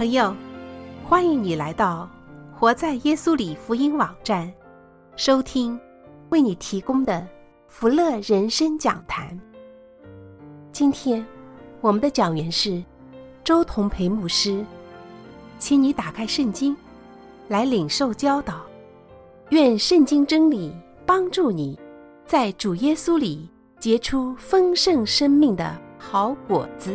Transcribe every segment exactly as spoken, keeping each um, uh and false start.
朋友，欢迎你来到活在耶稣里福音网站，收听为你提供的福乐人生讲坛。今天我们的讲员是周同培牧师，请你打开圣经来领受教导，愿圣经真理帮助你在主耶稣里结出丰盛生命的好果子。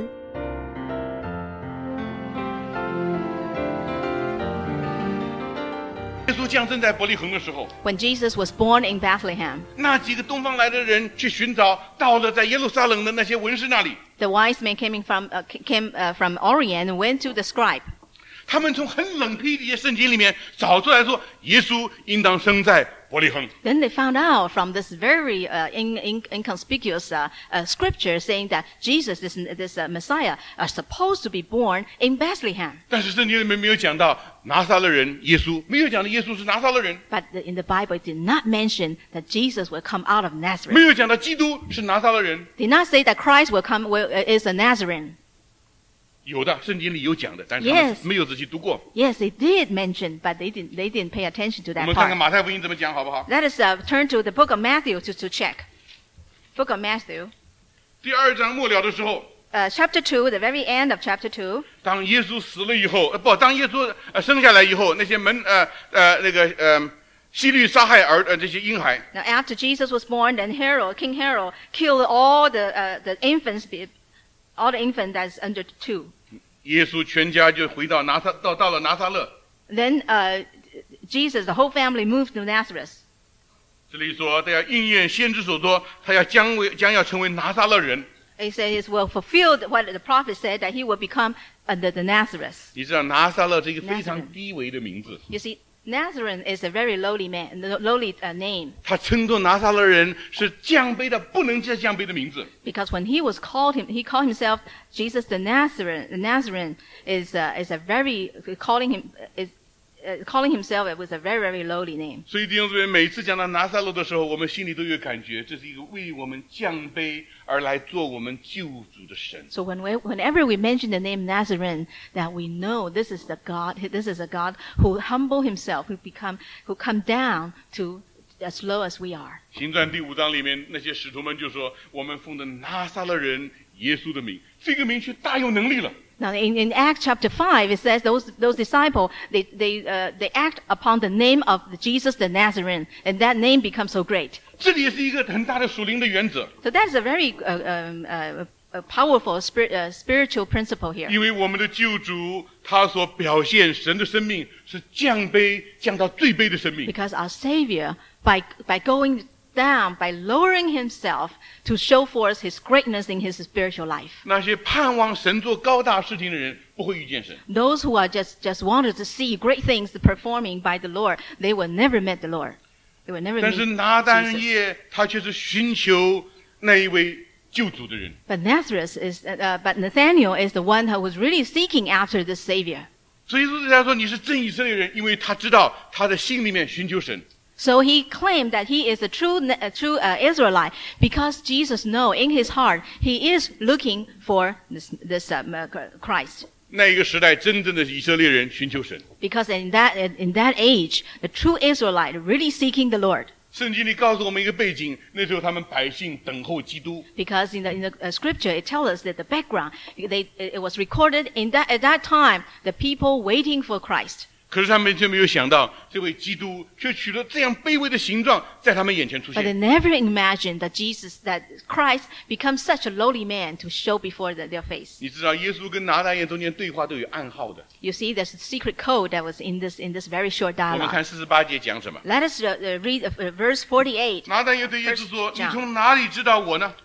耶稣降生在伯利恒的时候， When Jesus was born in Bethlehem, 那几个东方来的人去寻找，到了在耶路撒冷的那些文士那里， the wise men came from uh, came uh, from Orient and went to the scribe. 他们从很冷僻的一些圣经里面找出来说，耶稣应当生在伯利恒。 Then they found out from this very uh, in, in, inconspicuous uh, uh, scripture saying that Jesus, this, this uh, Messiah, are supposed to be born in Bethlehem. 但是圣经里面没有讲到拿撒勒人耶稣，没有讲到耶稣是拿撒勒人， But the, in the Bible, it did not mention that Jesus will come out of 没 Nazareth. 有讲到基督是拿撒勒人。 Did not say that Christ will come will, uh, is a Nazarene. 有的圣经里有讲的，但是他们 Yes. 没有仔细读过。 Yes, they did mention, but they didn't they didn't pay attention to 我 that 们看看 part. 马太福音怎么讲，好不好？ Let us uh, turn to the book of Matthew to, to check. Book of Matthew. 第二章末了的时候， Uh, chapter two, the very end of chapter two, 当耶稣死了以后，呃，不，当耶稣呃生下来以后，那些门呃呃那个呃希律杀害儿呃这些婴孩， now after Jesus was born, then Herod, King Herod, killed all the uh, the infants, be- all the infants that's under two. 耶稣全家就回到拿撒到到了拿撒勒。 Then uh, Jesus, the whole family moved to Nazareth. 这里说，他要应验先知所说，他要将为将要成为拿撒勒人。 He said it will fulfill what the prophet said, that he will become under the Nazareth. 你知道拿撒勒是一个非常 Nazareth 低微的名字， You see, Nazarene is a very lowly man, lowly uh, name. 他称作拿撒勒人是降卑的不能再降卑的名字。 Because when he was called him, he called himself Jesus the Nazarene. The Nazarene is uh, is a very calling him is uh, calling himself it was a very very lowly name. 所以弟兄姊妹，每次讲到拿撒勒的时候，我们心里都有感觉，这是一个为我们降卑而来做我们救主的神。 So when we, whenever we mention the name Nazarene, that we know this is the God. This is a God who humble himself, who become who come down to as low as we are. 行传第五章里面，那些使徒们就说：“我们奉着拿撒勒人耶稣的名，这个名却大有能力了。” Now in, in Acts chapter five, it says those those disciples they they uh, they act upon the name of Jesus the Nazarene, and that name becomes so great. 这里也是一个很大的属灵的原则， So that's a very uh, um, uh, a powerful spirit, uh, spiritual principle here. 因为我们的救主他所表现神的生命是降卑降到最卑的生命。 Because our Savior, by by going down, by lowering himself to show forth his greatness in his spiritual life. 那些盼望神做高大事情的人，不会遇见神。 Those who are just just wanted to see great things performing by the Lord, they will never meet the Lord. They will never 但是 meet 拿但 Jesus. 业他却是寻求那一位救主的人。 But Nazareth is, uh, but Nathaniel is the one who was really seeking after this Savior. 所以说，他说你是真以色列人，因为他知道他的心里面寻求神。 So he claimed that he is a true, a true uh, Israelite because Jesus know in his heart he is looking for this, this uh, Christ. 那一个时代，真正的以色列人寻求神。 Because in that in that age, the true Israelite really seeking the Lord. 圣经里告诉我们一个背景，那时候他们百姓等候基督。 Because in the, in the uh, scripture, it tells us that the background, they, it was recorded in that at that time, the people waiting for Christ. 可是他们却没有想到，这位基督却取了这样卑微的形状，在他们眼前出 But they 现。 never imagined that Jesus, that Christ becomes such a lowly man to show before the, their face. 你知道，耶稣跟拿但业中间对话都有暗号的。 You see, there's a secret code that was in this in this very short 我们 dialogue. 看四十八节讲什么？ Let us uh, uh, read uh, uh, verse forty-eight. 拿但业对耶稣说：“ First John 你从哪里知道我呢？”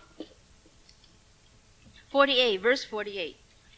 forty-eight, verse forty-eight.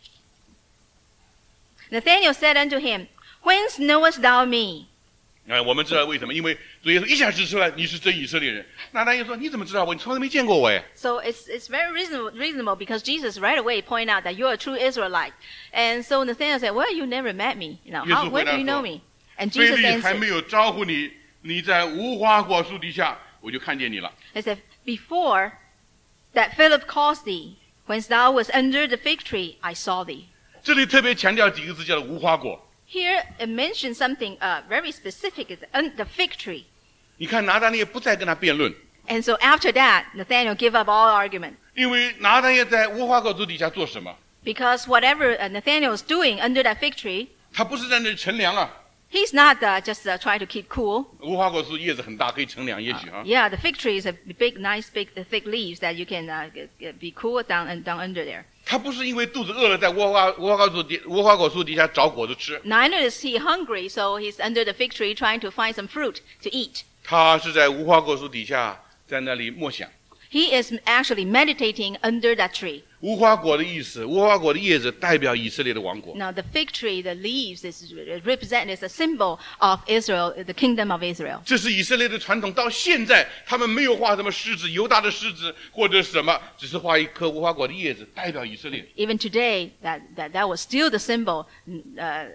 Nathanael said unto him, Whence knowest thou me? 哎，我们知道为什么？因为主耶稣一下指出来你是真以色列人。拿但业说：“你怎么知道我？你从来没见过我哎。” So it's it's very reasonable, reasonable because Jesus right away point out that you're a true Israelite. And so Nathanael said, Well, you never met me. You know, how, where do you know me? And 菲 Jesus 利还没 answered, 有招呼你，你在无花果树底下，我就看见你了。 He said, Before that Philip calls thee, whence thou wast under the fig tree, I saw thee. 这里特别强调几个字，叫做无花果。 Here it mentions something uh, very specific, is the fig tree. 你看拿但业不再跟他辩论， And so after that, Nathaniel gave up all argument. 因为拿但业在无花果树底下做什么？ Because whatever uh, Nathaniel was doing under that fig tree, 他不是在那里乘凉啊。 he's not uh, just uh, trying to keep cool. 无花果树叶子很大，可以乘凉，也许啊。 Yeah, the fig tree is a big, nice, big, uh, thick leaves that you can uh, g- g- be cool down and down under there. 他不是因为肚子饿了，在无花无花果树底无花果树底下找果子吃， Neither is he hungry, so he's under the fig tree trying to find some fruit to eat. 他是在无花果树底下在那里默想。 He is actually meditating under that tree. 无花果的意思，无花果的叶子代表以色列的王国。 Now, the fig tree, the leaves, is represented as a symbol of Israel, the kingdom of Israel. 这是以色列的传统，到现在他们没有画什么狮子，犹大的狮子或者什么，只是画一颗无花果的叶子，代表以色列。 Even today, that, that, that was still the symbol, uh,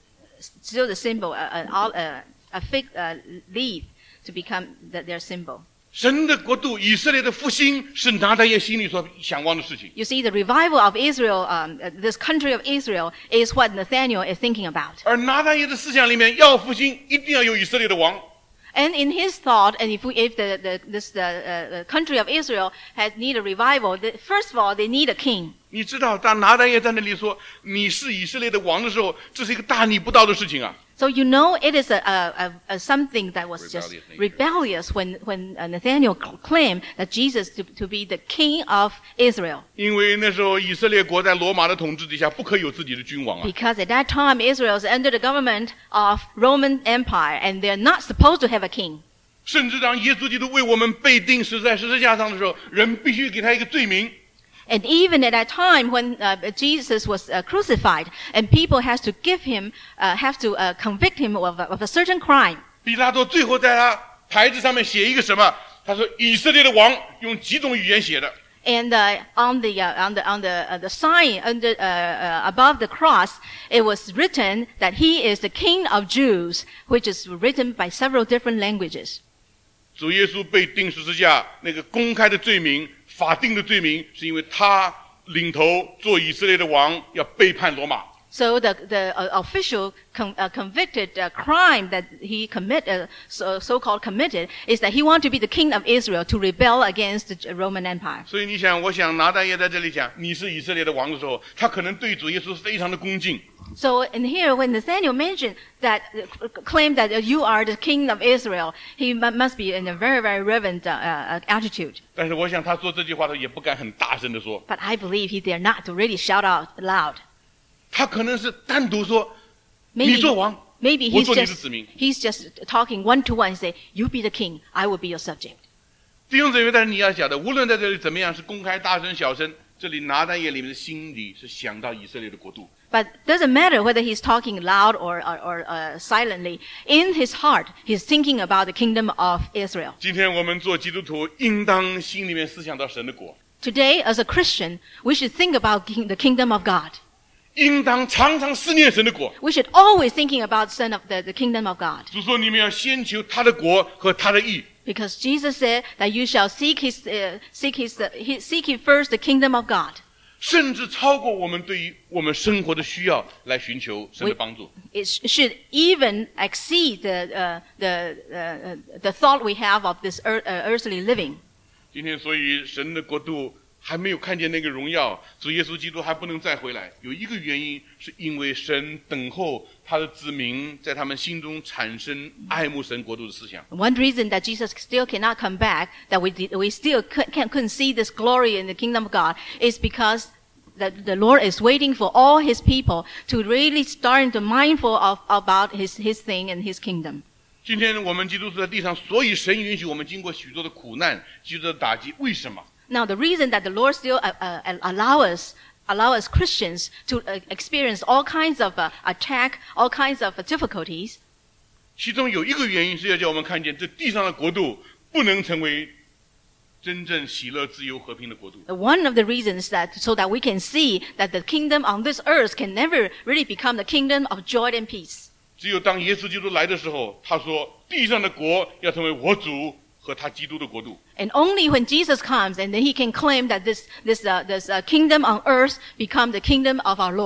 still the symbol, uh, an ol- uh, a fig uh, leaf to become the, their symbol. 神的国度，以色列的复兴，是拿但业心里所想望的事情。 You see, the revival of Israel, um, uh, this country of Israel, is what Nathaniel is thinking about. 而拿但业的思想里面，要复兴，一定要有以色列的王。 And in his thought, and if, we, if the, the, this, the, uh, the country of Israel has need a revival, the, first of all, they need a king. 你知道，当拿但业在那里说你是以色列的王的时候，这是一个大逆不道的事情啊！ So you know it is a, a, a, a something that was just Rebellious nature. rebellious when, when uh, Nathaniel claimed that Jesus to, to be the king of Israel. 因为那时候以色列国在罗马的统治底下，不可以有自己的君王啊。 Because at that time Israel is under the government of Roman Empire and they're not supposed to have a king. 甚至当耶稣基督为我们被钉死在十字架上的时候，人必须给他一个罪名。 And even at that time when uh, Jesus was uh, crucified and people has to give him, uh, have to uh, convict him of a, of a certain crime. 比拉多最后在他牌子上面写一个什么？他说以色列的王，用几种语言写的。 And uh, on the uh, on the on the uh, the sign under uh, uh, above the cross, it was written that he is the King of Jews, which is written by several different languages. 主耶稣被钉十字架，那个公开的罪名、法定的罪名，是因为他领头做以色列的王，要背叛罗马。 So the the uh, official con- uh, convicted uh, crime that he commit uh, so so-called committed is that he wanted to be the king of Israel to rebel against the Roman Empire. 所以你想，我想拿但业在这里讲你是以色列的王的时候，他可能对主耶稣非常的恭敬。 So in here, when Nathaniel mentioned that, uh, claimed that uh, you are the king of Israel, he mu- must be in a very, very reverent uh, uh, attitude. 但是我想他说这句话的时候也不敢很大声的说， But I believe he dare not to really shout out loud. 他可能是单独说你 Maybe, 做王， maybe 我 he's 做你的 just 子民。 he's just talking one to one and say, "You be the king, I will be your subject." 弟兄姊妹，但是你要晓得，无论在这里怎么样，是公开、大声、小声，这里拿但业里面的心里是想到以色列的国度。 But doesn't matter whether he's talking loud or or, or uh, silently. In his heart, he's thinking about the kingdom of Israel. 今天我们做基督徒，应当心里面思想到神的国， Today, as a Christian, we should think about king, the kingdom of God. 应当常常思念神的国。 We should always thinking about son of the, the kingdom of God. 主说你们要先求他的国和他的义。 Because Jesus said that you shall seek his, uh, seek his, uh, he, seek ye first the kingdom of God. 甚至超过我们对于我们生活的需要来寻求神的帮助。 It sh- should even exceed the, uh, the, uh, uh, the thought we have of this earth, uh, earthly living. 今天，所以神的国度还没有看见那个荣耀，主耶稣基督还不能再回来。有一个原因，是因为神等候他的子民在他们心中产生爱慕神国度的思想。 One reason that Jesus still cannot come back, that we, did, we still could, can't, couldn't see this glory in the kingdom of God, is because that the Lord is waiting for all his people to really start to mindful of about his, his thing and his kingdom. 今天我们基督徒在地上，所以神允许我们经过许多的苦难、许多的打击，为什么？ Now, the reason that the Lord still uh, uh, allow us, allow us Christians to uh, experience all kinds of uh, attack, all kinds of uh, difficulties, 其中有一个原因是要叫我们看见，这地上的国度不能成为真正喜乐、自由、和平的国度。 one of the reasons that so that we can see that the kingdom on this earth can never really become the kingdom of joy and peace. 只有当耶稣基督来的时候，他说地上的国要成为我主和他基督的国度。 And only when Jesus comes, and then he can claim that this, this, uh, this uh, kingdom on earth become the kingdom of our Lord's.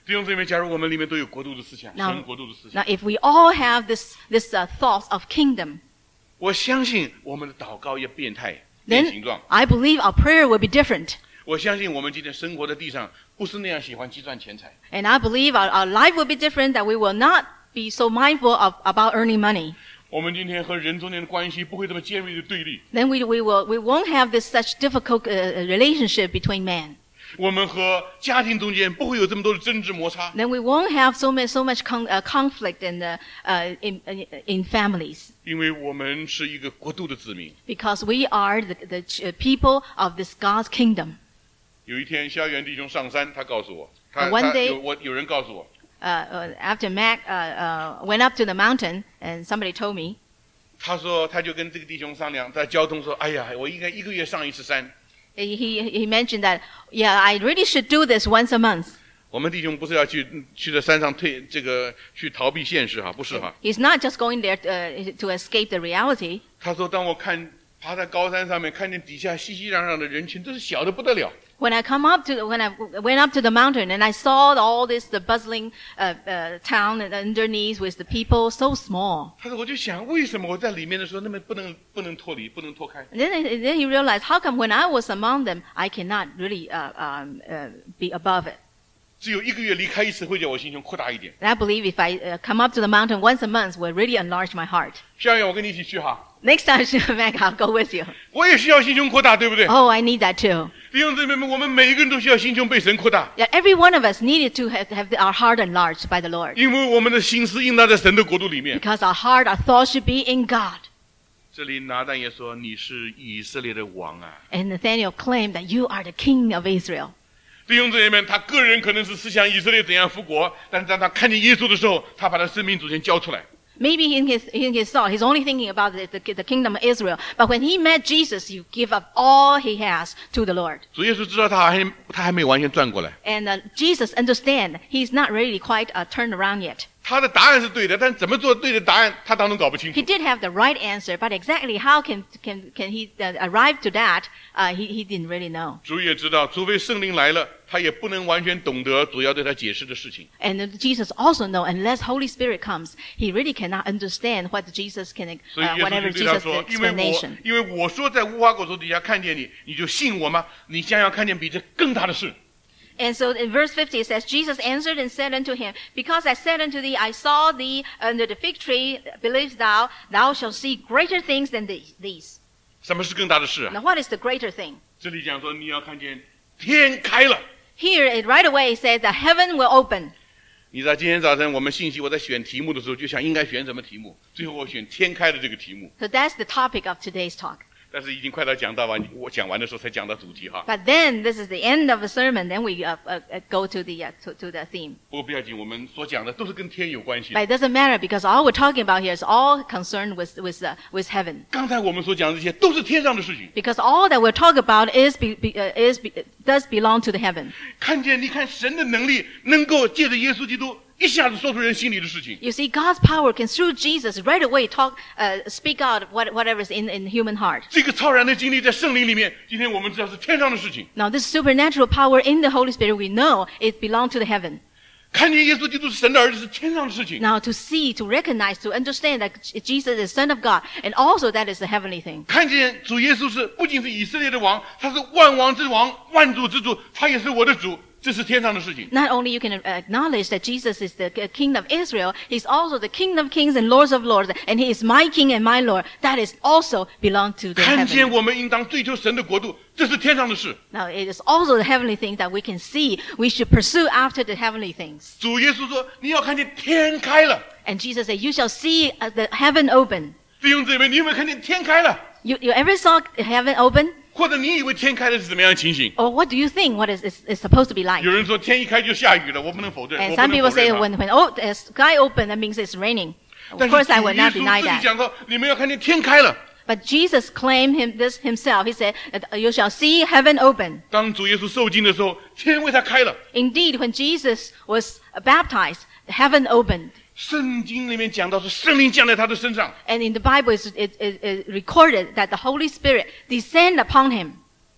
弟兄姊妹，假如我们里面都有国度的思想， Now- 神国度的思 Now, 想， if we all have this this uh, thoughts of kingdom, 我相信我们的祷告要变态、变 then 形状。 I believe our prayer will be different. 我相信我们今天生活在地上，不是那样喜欢计算钱财。 And I believe our, our life will be different, that we will not be so mindful of about earning money. 我们今天和人中间的关系不会这么尖锐的对立。 Then we, we, will, we won't have this such difficult uh, relationship between men. 我们和家庭中间不会有这么多的争执摩擦。 Then we won't have so much, so much con, uh, conflict in, the, uh, in, in families. 因为我们是一个国度的子民。 Because we are the, the ch- people of this God's kingdom. 有一天，萧元弟兄上山，他告诉我，他 One 他 day- 有我有人告诉我， Uh, uh, after Mac uh, uh, went up to the mountain, and somebody told me, 他说他就跟这个弟兄商量，在交通说，哎呀，我应该一个月上一次山。 he, he he mentioned that, yeah, I really should do this once a month. 我们弟兄不是要去去在山上退这个去逃避现实哈，不是哈。 He's not just going there uh, to escape the reality. 他说，当我看爬在高山上面，看见底下熙熙攘攘的人群，这是小的不得了。 When I come up to the, when I went up to the mountain and I saw all this the bustling uh, uh, town and underneath with the people so small. 他说，我就想，为什么我在里面的时候那么不能不能脱离，不能脱开？ And then then he realized, how come when I was among them, I cannot really uh, um, uh, be above it. 只有一个月离开一次，会叫我心胸扩大一点。 And I believe if I uh, come up to the mountain once a month, will really enlarge my heart. 萧元，我跟你一起去哈， Next time, Mac, I'll go with you. 我也需要心胸扩大，对不对？ Oh, I need that too. 弟兄姊妹们，我们每一个人都需要心胸被神扩大， Yeah, every one of us needed to have, have our heart enlarged by the Lord. 因为我们的心思应当在神的国度里面。 Because our heart, our thoughts should be in God. 这里拿但也说：“你是以色列的王啊！” And Nathaniel claimed that you are the king of Israel. 弟兄姊妹们，他个人可能是思想以色列怎样复国，但是当他看见耶稣的时候，他把他生命主权交出来。 Maybe in his, in his thought, he's only thinking about the, the, the kingdom of Israel. But when he met Jesus, you give up all he has to the Lord. 主耶稣知道他还他还没完全转过来， And uh, Jesus understand he's not really quite uh, turned around yet. 他的答案是对的，但怎么做对的答案，他当中搞不清楚 He。did have the right answer, but exactly how can, can, can he uh, arrive to that, uh, he, he didn't really know. 主也知道，除非圣灵来了，他也不能完全懂得主要对他解释的事情。 And uh, Jesus also know, unless Holy Spirit comes, he really cannot understand what Jesus can, 所以 uh, 耶稣 whatever 就对他 Jesus' 说：“因为我 explanation. 因为我说在无花果树底下看见你，你就信我吗？你将要看见比这更大的事。” And so in verse fifty it says, Jesus answered and said unto him, Because I said unto thee, I saw thee under the fig tree, believest thou, thou shalt see greater things than the- these. 什么是更大的事啊？ Now what is the greater thing? 这里讲说你要看见天开了。 Here it right away says the heaven will open. 你知道今天早晨我们信息我在选题目的时候，就想应该选什么题目，最后我选天开的这个题目。 So that's the topic of today's talk. 但是已经快到讲到完，我讲完的时候才讲到主题哈。 But then this is the end of the sermon, then we uh, uh, uh, go to the, uh, to, to the theme. 不过不要紧，我们所讲的都是跟天有关系 But。it doesn't matter because all we're talking about here is all concerned with, with, uh, with heaven. 刚才我们所讲的这些都是天上的事情。 Because all that we're talking about is, be, be, uh, is be, does belong to the heaven. 看见你看神的能力，能够借着耶稣基督一下子说出人心里的事情。 You see, God's power can through Jesus right away talk, uh, speak out what, whatever is in, in human heart. 这个超然的经历在圣灵里面，今天我们知道是天上的事情。 Now, this supernatural power in the Holy Spirit, we know it belongs to the heaven. 看见耶稣基督是神的儿子是天上的事情。 Now, to see, to recognize, to understand that Jesus is Son of God, and also that is the heavenly thing. 看见主耶稣是不仅是以色列的王，他是万王之王、万主之主，他也是我的主，这是天上的事情。 Not only you can acknowledge that Jesus is the King of Israel, He's also the King of kings and Lords of lords, and He is my King and my Lord. That is also belong to the 看见 heaven. 我们应当追求神的国度，这是天上的事。 Now, it is also the heavenly thing that we can see. We should pursue after the heavenly things. 主耶稣说：“你要看见天开了。 And Jesus said, you shall see uh, the heaven open. ” 弟兄姊妹，你有没有看见天开了？ You, you ever saw heaven open? 或者你以为天开了是怎么样的情形？ Or what do you think what is, is, is supposed to be like? 有人说天一开就下雨了，我不能否认。 And 我不 some 能 people 否 say 认啊 when, when oh, the sky open, that means it's raining. Of 但是 course, 主 I 耶 will not 稣 deny 自己 that. 讲说，你们要看见天开了。 But Jesus claimed him, this himself. He said, that you shall see heaven open. 当主耶稣受惊的时候，天为他开了。 Indeed, when Jesus was baptized, heaven opened. 圣经里面讲到是圣灵降在他的身上， And in the Bible, it's, it, it, it recorded that the Holy Spirit descended upon him.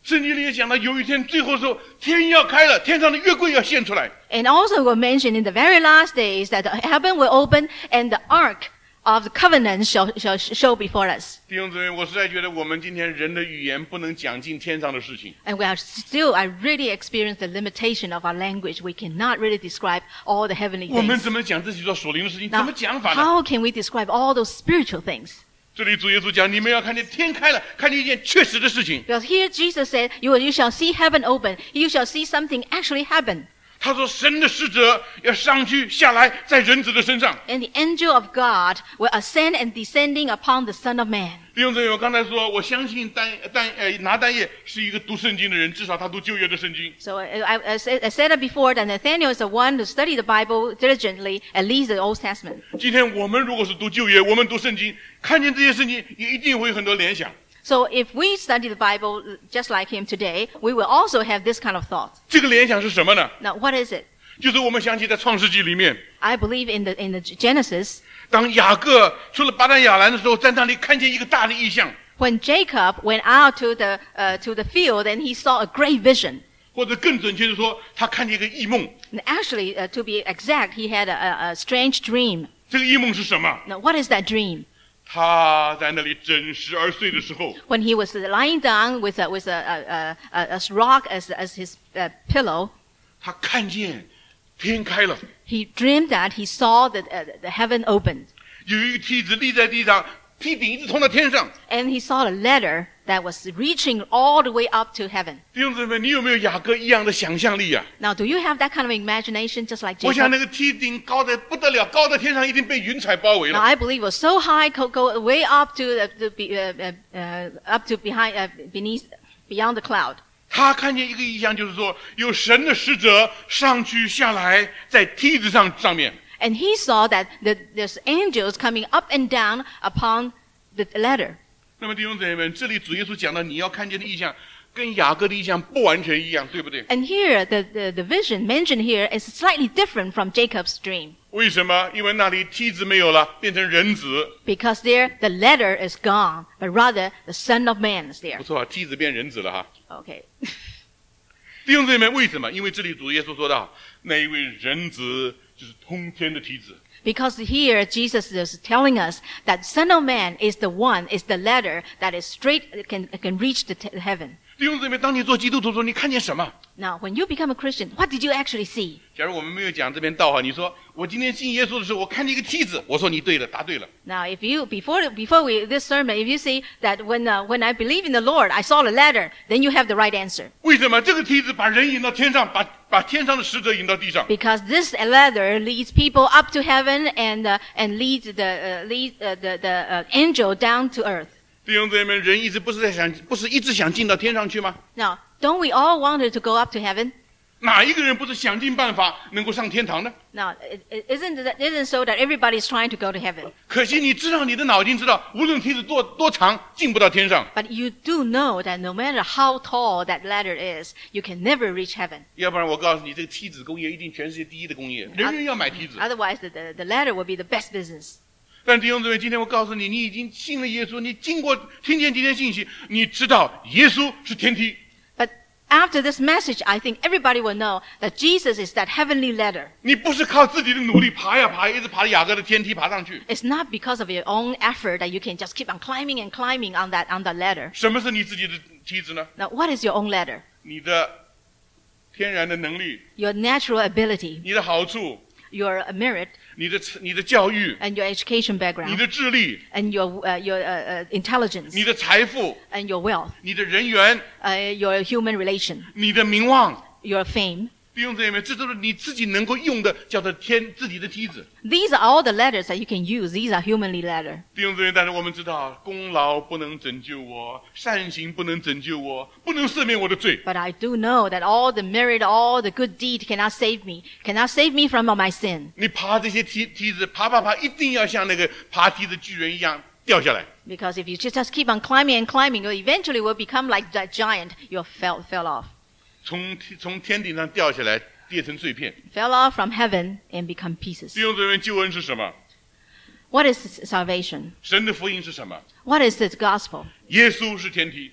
圣经里也讲到，有一天最后时候，天要开了，天上的约柜要现出来。 And also we're mentioned in the very last days that the heaven will open and the ark of the covenant shall, shall show before us. 弟兄姊妹，我实在觉得我们今天人的语言不能讲尽天上的事情。 And we are still, I really experience the limitation of our language. We cannot really describe all the heavenly 我们 things. 怎么讲这些叫属灵的事情？怎 Now, 么讲法呢？ how can we describe all those spiritual things? 这里主耶稣讲，你们要看见天开了，看见一件确实的事情。 Because here Jesus said, you, you shall see heaven open. You shall see something actually happen. 他说，神的使者要上去下来，在人子的身上。 And the angel of God will ascend and descending upon the Son of Man. 弟兄姊妹，我刚才说，我相信丹丹呃拿单叶是一个读圣经的人，至少他读旧约的圣经。 So I, I, I said I said it before that Nathaniel is the one to study the Bible diligently, at least the Old Testament. 今天我们如果是读旧约，我们读圣经，看见这些圣经，也一定会有很多联想。 So if we study the Bible just like him today, we will also have this kind of thought. 这个联想是什么呢？ Now, what is it? 就是我们想起在创世纪里面， I believe in the in the Genesis, 当雅各出了巴旦亚兰的时候，在那里看见一个大的异象， when Jacob went out to the uh, to the field and he saw a great vision. 或者更准确的说，他看见一个异梦。 And actually, uh, to be exact, he had a, a, a strange dream. 这个异梦是什么？ Now, what is that dream? 他在那里整十二岁的时候， When he was lying down with a, with a, a, a, a rock as, as his uh, pillow, 他看见天开了， he dreamed that he saw the, uh, the heaven opened. 有一个梯子立在地上，梯顶一直通到天上。 And he saw a ladder that was reaching all the way up to heaven. 弟兄姊妹，你有没有雅各一样的想象力啊？ Now, do you have that kind of imagination just like 我想 Jacob? 那个梯顶高得不得了，高到天上一定被云彩包围 Now, 了。 I believe it was so high, go, go way up to the, the be- uh, uh, uh, up to behind, uh, beneath, beyond the cloud. 他看见一个异象，就是说有神的使者上去下来，在梯子上上面。 And he saw that the, there's angels coming up and down upon the ladder. 那么弟兄姊妹们，这里主耶稣讲到你要看见的异象，跟雅各的异象不完全一样，对不对？ And here, the, the, the vision mentioned here is slightly different from Jacob's dream. 为什么？因为那里梯子没有了，变成人子。 Because there, the ladder is gone, but rather the Son of Man is there. 不错啊，梯子变人子了哈。 Okay. 弟兄姊妹，为什么？因为这里主耶稣说到，那一位人子就是通天的梯子。 Because here Jesus is telling us that Son of Man is the one, is the ladder that is straight, can, can reach the t- heaven. 弟兄姊妹，当你做基督徒的时候，你看见什么？ Now, when you become a Christian, what did you actually see? 假如我们没有讲这篇道哈，你说我今天信耶稣的时候，我看见一个梯子，我说你对了，答对了。 Now, if you, before, before we, this sermon, if you say that when, uh, when I believe in the Lord, I saw the ladder, then you have the right answer. 为什么这个梯子把人引到天上，把把天上的使者引到地上？ Because this ladder leads people up to heaven and, uh, and leads the, uh, lead, uh, the, the uh, angel down to earth. 弟兄姊妹，人一直不是在想，不是一直想进到天上去吗？ Now, don't we all want to go up to heaven? 哪一个人不是想尽办法能够上天堂呢？ Now, it, it isn't that, isn't so that everybody is trying to go to heaven. 可惜你知道，你的脑筋知道，无论梯子多多长，进不到天上。 But you do know that no matter how tall that ladder is, you can never reach heaven. 要不然我告诉你，这个梯子工业一定全世界第一的工业，人人要买梯子。 Otherwise, the, the, the ladder will be the best business. 但弟兄姊妹，今天我告诉你，你已经信了耶稣，你经过听见今天信息，你知道耶稣是天梯。 But after this message, I think everybody will know that Jesus is that heavenly ladder. 你不是靠自己的努力爬呀爬，一直爬雅各的天梯爬上去。 It's not because of your own effort that you can just keep on climbing and climbing on that, on that ladder. 什么是你自己的梯子呢？ Now, what is your own ladder? 你的天然的能力， Your natural ability, 你的好处， your merit, 你的你的教育， and your education 你 background, 的智力， and your, uh, your uh, uh, intelligence, 你的财富， and your wealth, 你的人缘， uh, your human relation, 你的名望。 your fame. 弟兄姊妹，这都是你自己能够用的，叫做天自己的梯子。 These are all the ladders that you can use. These are humanly ladder. 弟兄姊妹，但是我们知道，功劳不能拯救我，善行不能拯救我，不能赦免我的罪。 But I do know that all the merit, all the good deed cannot save me, cannot save me from my sin. 你爬这些梯梯子，爬爬爬，一定要像那个爬梯的巨人一样掉下来。 Because if you just just keep on climbing and climbing, you eventually will become like that giant. You fell, fell off. 从从天顶上掉下来，跌成碎片。 Fell off from heaven and become pieces. 弟兄姊妹，救恩是什么？ What is salvation? 神的福音是什么？ What is this gospel? 耶稣是天梯。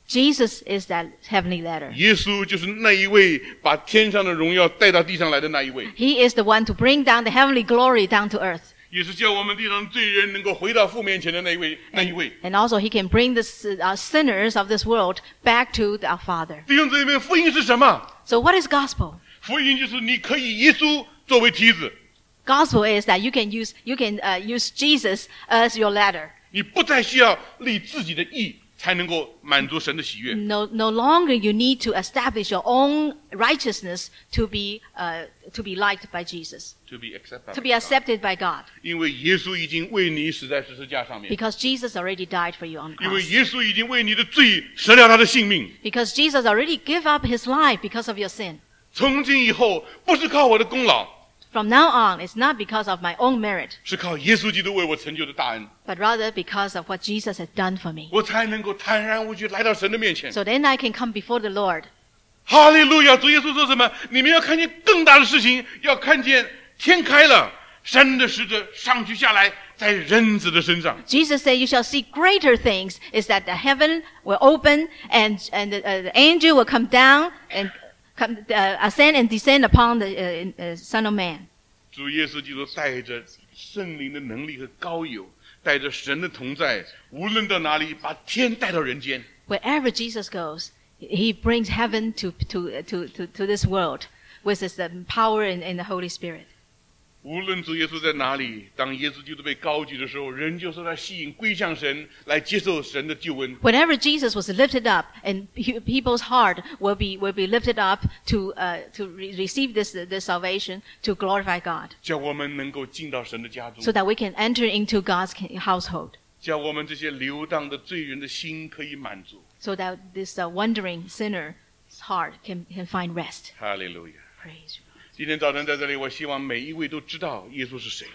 Jesus is that heavenly ladder. 耶稣就是那一位把天上的荣耀带到地上来的那一位， He is the one to bring down the heavenly glory down to earth. 也是叫我们地上的罪人能够回到父面前的那一位，那一位。 And also he can bring the s- uh, sinners of this world back to our Father. 弟兄姊妹，福音是什么？ So what is gospel? 福音就是你可以耶稣作为梯子， Gospel is that you can use you can uh, use Jesus as your ladder. 你不再需要立自己的义才能够满足神的喜悦。 No, no longer you need to establish your own righteousness to be uh, to be liked by Jesus, To be accepted. to be accepted by God, 因为耶稣已经为你死在十字架上面， because Jesus already died for you on the 因为 cross. 耶稣已经为你的罪舍了他的性命。 Because Jesus already gave up his life because of your sin. 从今以后，不是靠我的功劳， From now on, it's not because of my own merit, 是靠耶稣基督为我成就的大恩， but rather because of what Jesus has done for me. 我才能够坦然无惧来到神的面前。 So then I can come before the Lord. 哈利路亚！主耶稣说什么？你们要看见更大的事情，要看见天开了，神的使者上去下来，在人子的身上。 Jesus said, "You shall see greater things." Is that the heaven will open and and the, uh, the angel will come down and come uh, ascend and descend upon the uh, uh, Son of Man. 主耶稣基督带着圣灵的能力和高油，带着神的同在，无论到哪里，把天带到人间。 Wherever Jesus goes, he brings heaven to to to to, to this world with his uh, power and, and the Holy Spirit. 无论主耶稣在哪里，当耶稣基督被高举的时候，人就受他吸引，归向神，来接受神的救恩。 Whenever Jesus was lifted up, and pe- people's heart will be will be lifted up to uh, to re- receive this uh, this salvation, to glorify God, 叫我们能够进到神的家中， so that we can enter into God's ca- household, 叫我们这些流荡的罪人的心可以满足。 so that this uh, wandering sinner's heart can can find rest. 哈利路亚！ Praise you. 今天早晨在这里，我希望每一位都知道耶稣是谁。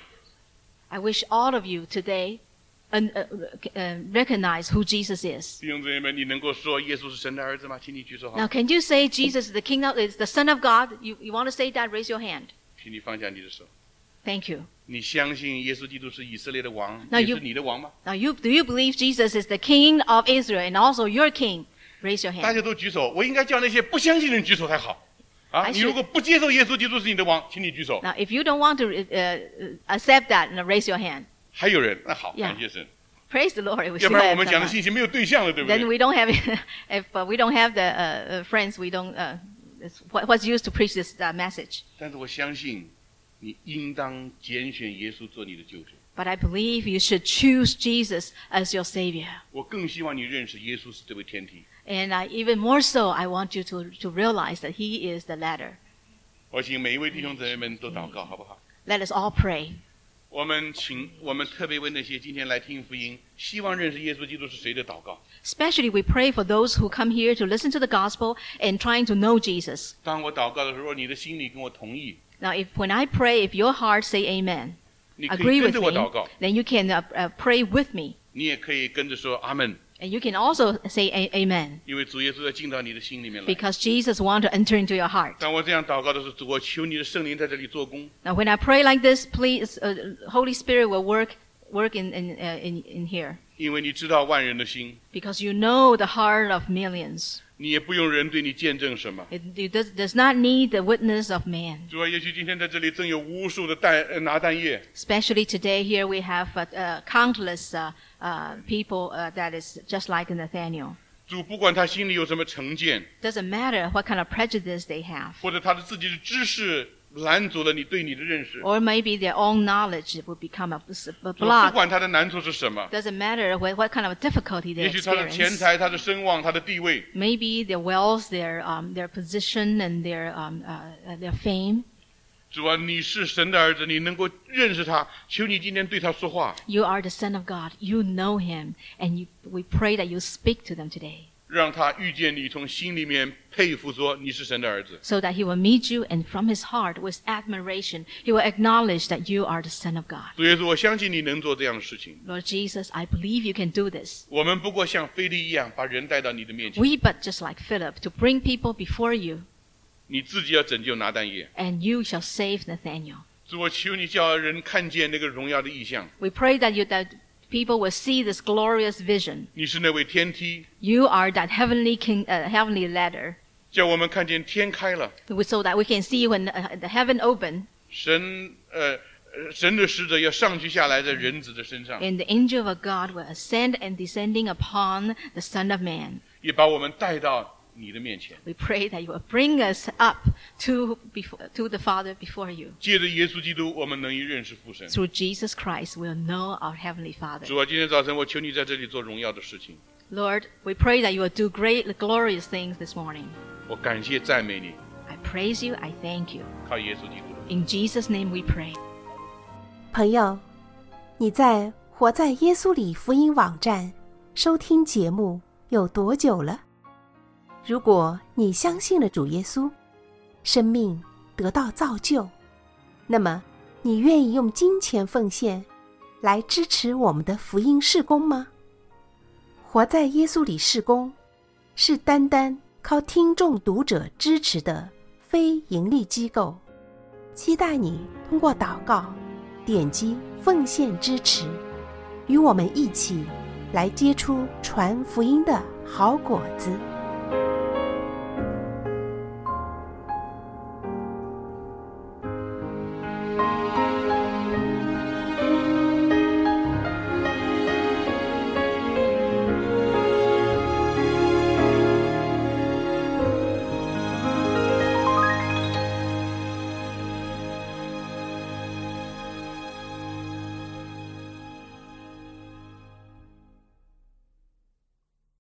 I wish all of you today un- uh, uh, recognize who Jesus is. 弟兄姊妹们，你能够说耶稣是神的儿子吗？请你举手好 Now, 吗？ can you say Jesus is the King of is the Son of God? You you want to say that? Raise your hand. 请你放下你的手。 Thank you. 你相信耶稣基督是以色列的王， 那也 you- 是你的王吗？ Now, you do you believe Jesus is the King of Israel and also your King? Raise your 大 hand. 家都举手，我应该叫那些不相信的人举手才好。啊， I 你如果不接受耶稣基督是你的王，请你举手。 Now, if you don't want to uh, uh, accept that, now raise your hand. 还有人，那好， Yeah. 感谢神。 Praise the Lord. We 要 still 不然我 have 们讲的 someone. 信息没有对象了，对不 Then 对？ we don't have if uh, we don't have the uh, uh, friends. We don't. Uh, it's what, what's used to preach this uh, message. 但是我相信，你应当拣选耶稣做你的救主。 But I believe you should choose Jesus as your Savior. 我更希望你认识耶稣是这位天梯。 And uh, even more so, I want you to, to realize that He is the ladder. 我请每一位弟兄姊妹们都祷告，好不好？ Let us all pray. 我们请我们特别为那些今天来听福音、希望认识耶稣基督是谁的祷告。 Especially, we pray for those who come here to listen to the gospel and trying to know Jesus. 当我祷告的时候，你的心里跟我同意， Now, if when I pray, if your heart say Amen, 你可 agree 以跟 with 着我 me, 祷告， then you can uh, uh, pray with me, 你也可以跟着说阿门， and you can also say a- Amen, 因为主耶稣在进到你的心里面来。 because Jesus wants to enter into your heart. 当我这样祷告的时候，主，我求你的圣灵在这里做工， Now, when I pray like this, please, uh, Holy Spirit will work work in in, uh, in in here, 因为你知道万人的心， because you know the heart of millions. 你也不用人对你见证什么。 It, it does, does not need the witness of man. 主啊，也许今天在这里正有无数的蛋呃拿蛋液， Especially today, here we have uh, uh, countless uh, uh, people uh, that is just like Nathaniel. 主不管他心里有什么成见， Doesn't matter what kind of prejudice they have, 或者他的自己的知识拦阻了你对你的认识， or maybe their own knowledge will become a, a 主不 block. 管他的难处是什么， Doesn't matter what, what kind of difficulty they 也许他的钱 experience. 财、他的声望、他的地位， Maybe their wealth, their um, their position, and their um, uh, uh, their fame. 主啊，你是神的儿子，你能够认识他，求你今天对他说话， You are the Son of God. You know Him, and you, we pray that you speak to them today, 让他遇见你，从心里面佩服说你是神的儿子。 so that He will meet you, and from His heart, with admiration, He will acknowledge that you are the Son of God. 主耶稣，我相信你能做这样的事情。 Lord Jesus, I believe you can do this. 我们不过像菲利一样，把人带到你的面前， We but just like Philip to bring people before you, 你自己要拯救拿但业。 and you shall save Nathaniel. 主，我求你叫人看见那个荣耀的意象， We pray that you that people will see this glorious vision. 你是那位天梯， You are that heavenly king, uh, heavenly ladder, 叫我们看见天开了， so that we can see when uh, the heaven opened, 神呃呃神的使者要上去下来在人子的身上， and the angel of God will ascend and descending upon the Son of Man. 也把我们带到你的面前。 We pray that you will bring us up to before, to the Father before you. 借着耶稣基督，我们能以认识父神。 Through Jesus Christ, we'll know our Heavenly Father. 主啊，今天早晨我求你在这里做荣耀的事情， Lord, we pray that you will do great, glorious things this morning. 我感谢赞美你， I praise you, I thank you. 靠耶稣基督的名。 In Jesus' name we pray. 朋友，你在活在耶稣里福音网站收听节目有多久了？如果你相信了主耶稣，生命得到造就，那么你愿意用金钱奉献来支持我们的福音事工吗？活在耶稣里事工是单单靠听众读者支持的非盈利机构，期待你通过祷告点击奉献支持，与我们一起来结出传福音的好果子。